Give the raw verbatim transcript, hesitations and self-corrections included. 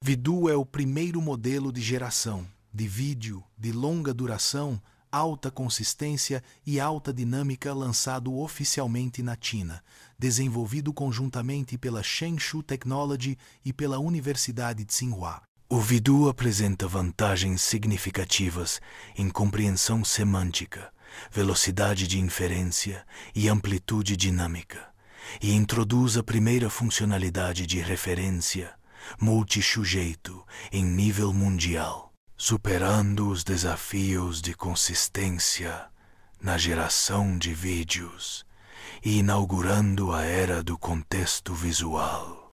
Vidu é o primeiro modelo de geração de vídeo de longa duração, alta consistência e alta dinâmica lançado oficialmente na China, desenvolvido conjuntamente pela Shenshu Technology e pela Universidade de Tsinghua. O Vidu apresenta vantagens significativas em compreensão semântica, velocidade de inferência e amplitude dinâmica, e introduz a primeira funcionalidade de referência multisujeito em nível mundial, superando os desafios de consistência na geração de vídeos e inaugurando a era do contexto visual.